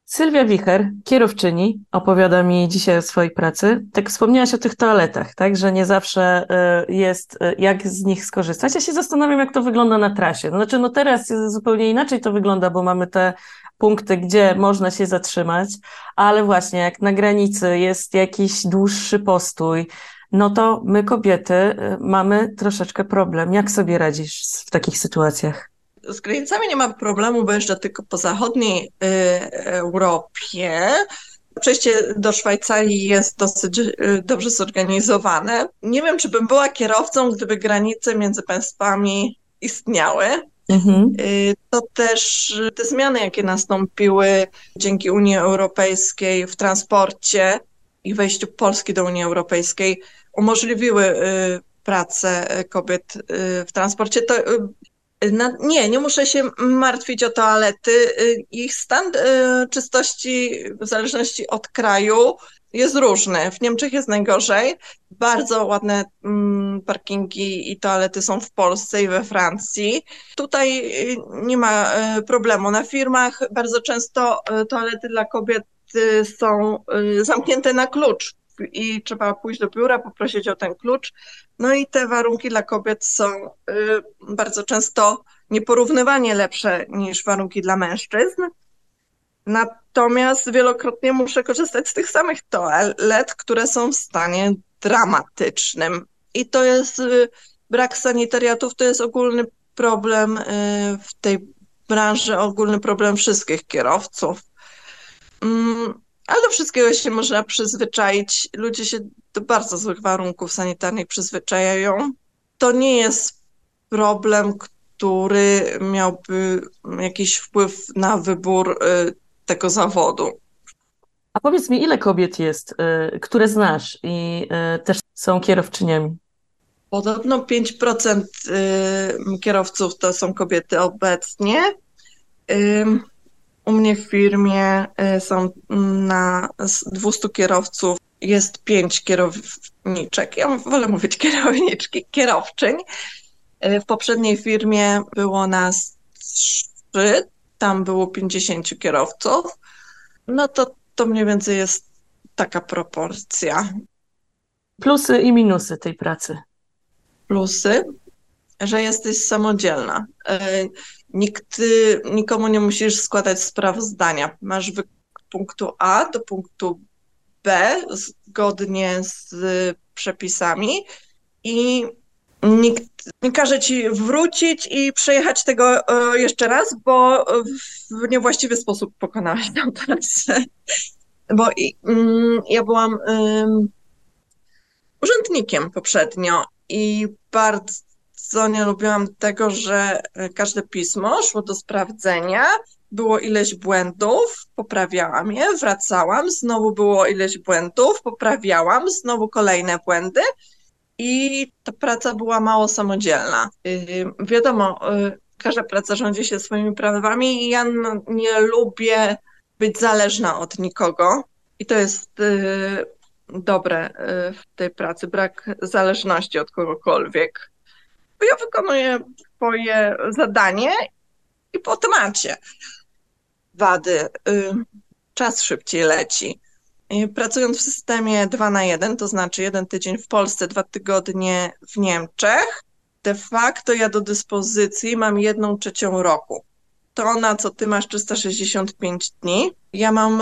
Sylwia Wicher, kierowczyni, opowiada mi dzisiaj o swojej pracy. Tak wspomniałaś o tych toaletach, tak, że nie zawsze jest jak z nich skorzystać. Ja się zastanawiam, jak to wygląda na trasie. No, znaczy, no teraz zupełnie inaczej to wygląda, bo mamy te punkty, gdzie można się zatrzymać, ale właśnie jak na granicy jest jakiś dłuższy postój, no to my kobiety mamy troszeczkę problem. Jak sobie radzisz w takich sytuacjach? Z granicami nie ma problemu, bo jeżdżę tylko po zachodniej Europie. Przejście do Szwajcarii jest dosyć dobrze zorganizowane. Nie wiem, czy bym była kierowcą, gdyby granice między państwami istniały. Mhm. To też te zmiany, jakie nastąpiły dzięki Unii Europejskiej w transporcie i wejściu Polski do Unii Europejskiej, umożliwiły pracę kobiet w transporcie. Nie muszę się martwić o toalety. Ich stan czystości w zależności od kraju jest różny. W Niemczech jest najgorzej. Bardzo ładne parkingi i toalety są w Polsce i we Francji. Tutaj nie ma problemu. Na firmach bardzo często toalety dla kobiet są zamknięte na klucz i trzeba pójść do biura, poprosić o ten klucz. No i te warunki dla kobiet są bardzo często nieporównywalnie lepsze niż warunki dla mężczyzn. Natomiast wielokrotnie muszę korzystać z tych samych toalet, które są w stanie dramatycznym. I to jest brak sanitariatów, to jest ogólny problem w tej branży, ogólny problem wszystkich kierowców. Ale do wszystkiego się można przyzwyczaić. Ludzie się do bardzo złych warunków sanitarnych przyzwyczajają. To nie jest problem, który miałby jakiś wpływ na wybór tego zawodu. A powiedz mi, ile kobiet jest, które znasz i też są kierowczyniami? Podobno 5% kierowców to są kobiety obecnie. Ym, U mnie w firmie są na 200 kierowców jest 5 kierowniczek. Ja wolę mówić kierowniczki, kierowczyń. W poprzedniej firmie było nas 3, tam było 50 kierowców. No to mniej więcej jest taka proporcja. Plusy i minusy tej pracy. Plusy, że jesteś samodzielna. Nikomu nie musisz składać sprawozdania. Masz punktu A do punktu B zgodnie z przepisami i nikt nie każe ci wrócić i przejechać tego jeszcze raz, bo w niewłaściwy sposób pokonałaś tę trasę. Ja byłam urzędnikiem poprzednio i bardzo nie lubiłam tego, że każde pismo szło do sprawdzenia, było ileś błędów, poprawiałam je, wracałam, znowu było ileś błędów, poprawiałam, znowu kolejne błędy i ta praca była mało samodzielna. Wiadomo, każda praca rządzi się swoimi prawami i ja nie lubię być zależna od nikogo i to jest dobre w tej pracy, brak zależności od kogokolwiek. Bo ja wykonuję swoje zadanie i po temacie. Wady, czas szybciej leci. Pracując w systemie 2 na 1, to znaczy 1 tydzień w Polsce, 2 tygodnie w Niemczech, de facto ja do dyspozycji mam 1/3 roku. To na co ty masz 365 dni, ja mam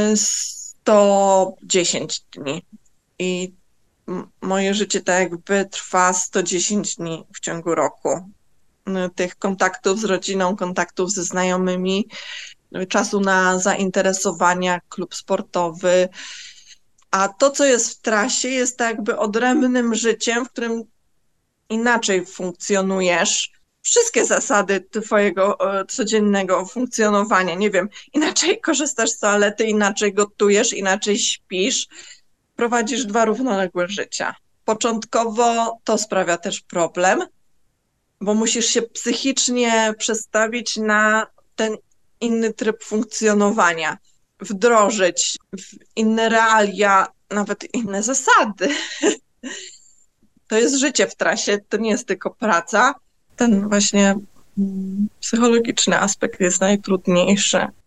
110 dni. I moje życie tak jakby trwa 110 dni w ciągu roku. Tych kontaktów z rodziną, kontaktów ze znajomymi, czasu na zainteresowania, klub sportowy. A to, co jest w trasie, jest tak jakby odrębnym życiem, w którym inaczej funkcjonujesz. Wszystkie zasady twojego codziennego funkcjonowania, nie wiem, inaczej korzystasz z toalety, inaczej gotujesz, inaczej śpisz, prowadzisz 2 równoległe życia. Początkowo to sprawia też problem, bo musisz się psychicznie przestawić na ten inny tryb funkcjonowania, wdrożyć w inne realia, nawet inne zasady. To jest życie w trasie, to nie jest tylko praca. Ten właśnie psychologiczny aspekt jest najtrudniejszy.